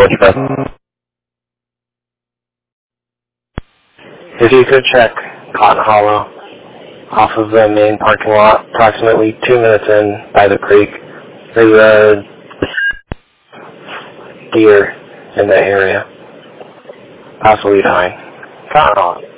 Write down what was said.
If you could check Cotton Hollow off of the main parking lot, approximately 2 minutes in by the creek, there's a deer in that area, possibly dying. Cotton Hollow.